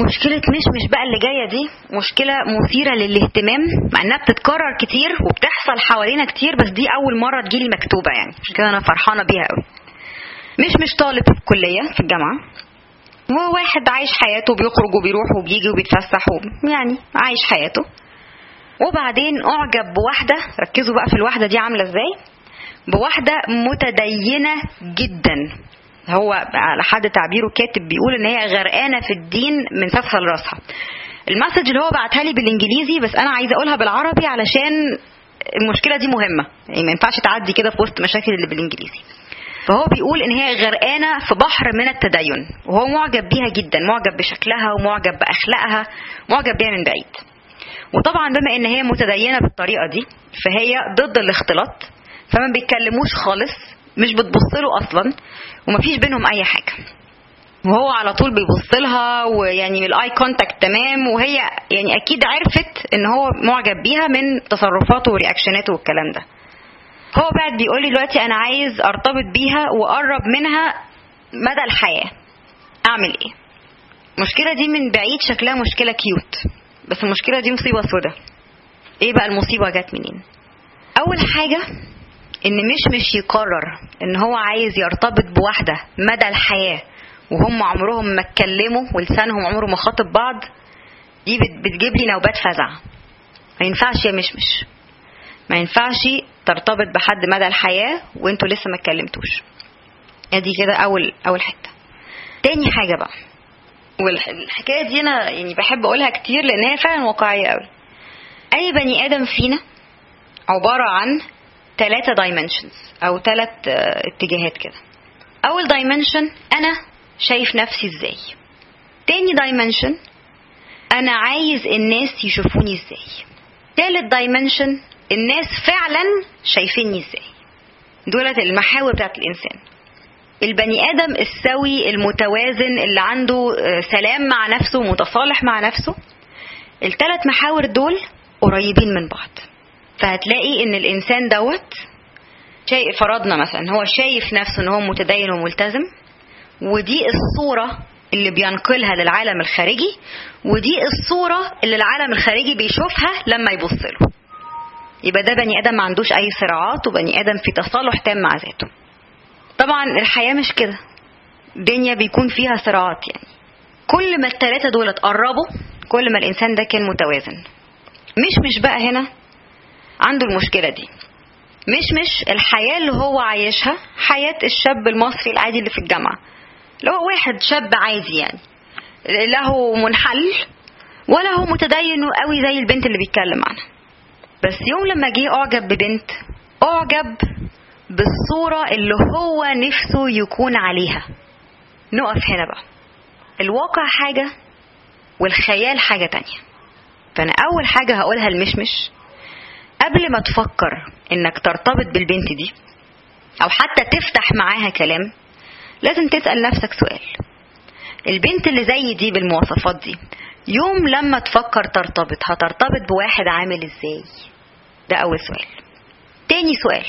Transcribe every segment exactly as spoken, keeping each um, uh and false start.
مشكلة مش مش بقى اللي جاية دي مشكلة مثيرة للاهتمام، مع انها بتتكرر كتير وبتحصل حوالينا كتير، بس دي اول مرة تجيلي مكتوبة يعني، عشان كده انا فرحانة بيها قوي. مش مش طالب في الكلية في الجامعة، هو واحد عايش حياته، بيخرج وبيروح وبيجي وبيتفسح يعني عايش حياته، وبعدين اعجب بواحدة. ركزوا بقى في الواحدة دي عاملة ازاي، بواحدة متدينة جدا. هو على حد تعبيره كاتب بيقول ان هي غرقانة في الدين من سفها لراسها. المسج اللي هو بعتها لي بالانجليزي، بس انا عايزة اقولها بالعربي علشان المشكلة دي مهمة، يعني ما ينفعش تعدي كده في وسط مشاكل اللي بالانجليزي. فهو بيقول ان هي غرقانة في بحر من التدين، وهو معجب بيها جدا، معجب بشكلها ومعجب باخلاقها، معجب بيها من بعيد. وطبعا بما ان هي متدينة بالطريقة دي فهي ضد الاختلاط، فما بيتكلموش خالص، مش بتبصله اصلا، ومفيش بينهم اي حاجة، وهو على طول بيبص لها، ويعني الاي كونتاكت تمام، وهي يعني اكيد عرفت ان هو معجب بيها من تصرفاته ورياكشناته والكلام ده. هو بعد بيقول لي دلوقتي انا عايز ارتبط بيها واقرب منها مدى الحياة، اعمل ايه؟ المشكلة دي من بعيد شكلها مشكلة كيوت، بس المشكلة دي مصيبة سودة. ايه بقى المصيبة جات منين؟ اول حاجة ان مش مش يقرر ان هو عايز يرتبط بواحدة مدى الحياة وهم عمرهم ما اتكلموا ولسانهم عمره ما خاطب بعض، دي بتجيب لي نوبات فزع. ما ينفعش يا مش مش ما ينفعش ترتبط بحد مدى الحياة وانتوا لسه ما اتكلمتوش. ادي كده اول اول حتة. تاني حاجة بقى، والحكاية دي انا يعني بحب اقولها كتير لان هي فعلا واقعية قوي. اي بني ادم فينا عبارة عن ثلاثة dimensions او ثلاث اتجاهات كده. اول dimension انا شايف نفسي ازاي، تاني dimension انا عايز الناس يشوفوني ازاي، ثالث dimension الناس فعلا شايفيني ازاي. دولت المحاور بتاعت الانسان. البني ادم السوي المتوازن اللي عنده سلام مع نفسه ومتصالح مع نفسه، الثلاث محاور دول قريبين من بعض. فهتلاقي ان الانسان دوت شيء، فرضنا مثلا هو شايف نفسه ان هو متدين وملتزم، ودي الصورة اللي بينقلها للعالم الخارجي، ودي الصورة اللي العالم الخارجي بيشوفها لما يبص له. يبقى ده بني ادم ما عندوش اي صراعات، وبني ادم في تصالح تام مع ذاته. طبعا الحياة مش كده، الدنيا بيكون فيها صراعات. يعني كل ما الثلاثة دول اتقربوا كل ما الانسان ده كان متوازن. مش مش بقى هنا عنده المشكلة دي. مش مش الحياة اللي هو عايشها حياة الشاب المصري العادي اللي في الجامعة، اللي هو واحد شاب عادي يعني، له منحل ولا هو متدين قوي زي البنت اللي بيتكلم عنها. بس يوم لما جه اعجب ببنت، اعجب بالصورة اللي هو نفسه يكون عليها. نقف هنا بقى، الواقع حاجة والخيال حاجة تانية. فانا اول حاجة هقولها المشمش، قبل ما تفكر انك ترتبط بالبنت دي او حتى تفتح معاها كلام، لازم تسأل نفسك سؤال. البنت اللي زي دي بالمواصفات دي يوم لما تفكر ترتبط هترتبط بواحد عامل ازاي؟ ده اول سؤال. تاني سؤال،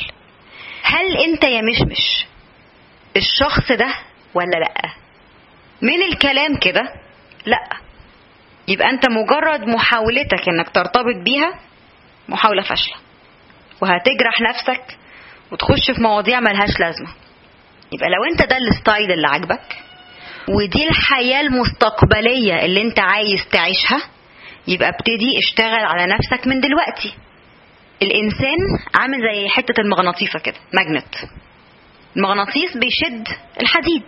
هل انت يا مشمش الشخص ده ولا لا؟ من الكلام كده لا، يبقى انت مجرد محاولتك انك ترتبط بيها محاولة فاشلة، وهتجرح نفسك وتخش في مواضيع ملهاش لازمة. يبقى لو انت ده الستايل اللي عجبك ودي الحياة المستقبلية اللي انت عايز تعيشها، يبقى ابتدي اشتغل على نفسك من دلوقتي. الانسان عامل زي حتة المغناطيسة كده، ماجنت. المغناطيس بيشد الحديد،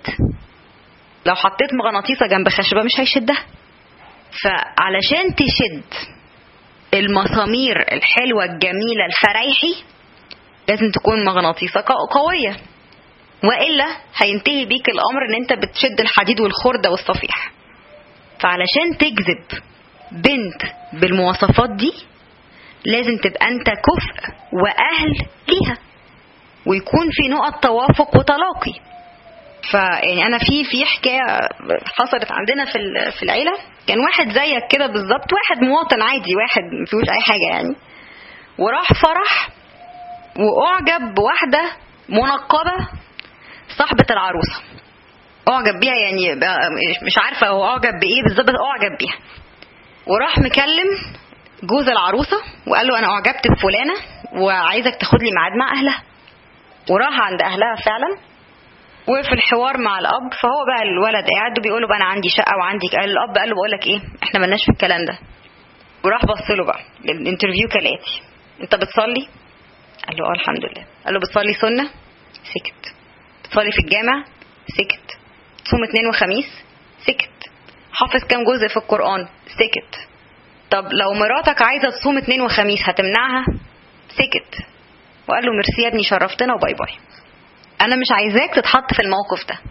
لو حطيت مغناطيسة جنب خشبة مش هيشدها. فعلشان تشد المسامير الحلوة الجميلة الفرايحي لازم تكون مغناطيسة قوية، وإلا هينتهي بيك الأمر ان انت بتشد الحديد والخردة والصفيح. فعلشان تجذب بنت بالمواصفات دي لازم تبقى انت كفء وأهل ليها، ويكون في نقط توافق وتلاقي. فيعني انا في في حكايه حصلت عندنا في في العيله، كان واحد زيك كده بالظبط، واحد مواطن عادي، واحد ما فيهوش اي حاجه يعني، وراح فرح واعجب بواحده منقبه صاحبه العروسه. اعجب بيها يعني مش عارفه هو اعجب بايه بالظبط، اعجب بيها. وراح مكلم جوز العروسه وقال له انا اعجبت بفلانه وعايزك تاخد لي ميعاد مع اهلها. وراح عند اهلها فعلا، وفي الحوار مع الاب فهو بقى الولد قاعد وبيقول له بقى انا عندي شقه وعندي، قال الاب قال له بقول لك ايه احنا ملناش في الكلام ده. وراح بص له بقى الانترفيو كالاتي: انت بتصلي؟ قال له اه الحمد لله. قال له بتصلي سنه؟ سكت. بتصلي في الجامع؟ سكت. تصوم اثنين وخميس؟ سكت. حافظ كام جزء في القرآن؟ سكت. طب لو مراتك عايزة تصوم اثنين وخميس هتمنعها؟ سكت. وقال له ميرسي يا ابني شرفتنا وباي باي. انا مش عايزاك تتحط في الموقف ده.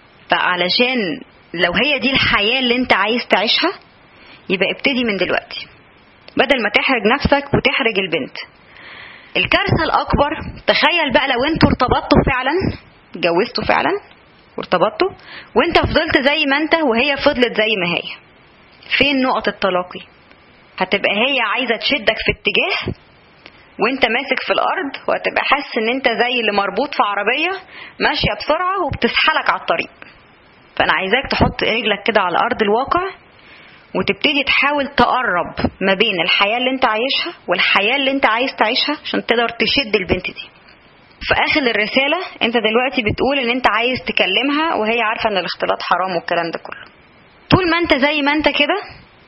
فعلشان لو هي دي الحياة اللي انت عايز تعيشها يبقى ابتدي من دلوقتي، بدل ما تحرج نفسك وتحرج البنت. الكارثة الأكبر، تخيل بقى لو انتوا ارتبطتوا فعلا، اتجوزتوا فعلا وارتبطتوا وانت فضلت زي ما انت وهي فضلت زي ما هي، فين نقط التلاقي؟ هتبقى هي عايزة تشدك في اتجاه وانت ماسك في الأرض، وهتبقى حاسس ان انت زي اللي مربوط في عربية ماشية بسرعة وبتسحلك على الطريق. فأنا عايزاك تحط رجلك كده على أرض الواقع وتبتدي تحاول تقرب ما بين الحياة اللي انت عايشها والحياة اللي انت عايز تعيشها عشان تقدر تشد البنت دي. في آخر الرسالة انت دلوقتي بتقول ان انت عايز تكلمها وهي عارفة ان الاختلاط حرام والكلام ده كله. طول ما انت زي ما انت كده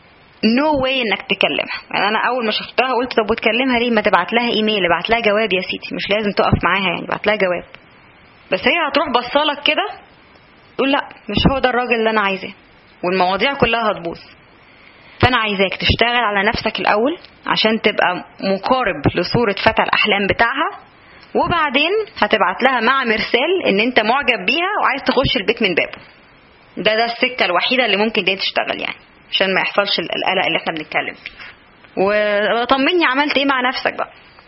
نو واي انك تكلمها. يعني انا اول ما شفتها قلت طب وتكلمها ليه؟ ما تبعت لها ايميل، ابعت لها جواب يا سيدي، مش لازم تقف معاها يعني، ابعت لها جواب. بس هي هتروح بصالك كده تقول لا مش هو ده الراجل اللي انا عايزاه، والمواضيع كلها هتبوظ. فانا عايزاك تشتغل على نفسك الاول عشان تبقى مقارب لصورة فتى الاحلام بتاعها، وبعدين هتبعت لها مع مرسال ان انت معجب بيها وعايز تخش البيت من بابه. ده ده السكة الوحيدة اللي ممكن دي تشتغل يعني، عشان ما يحصلش القلق اللي احنا بنتكلم فيه. وطمني عملت ايه مع نفسك بقى.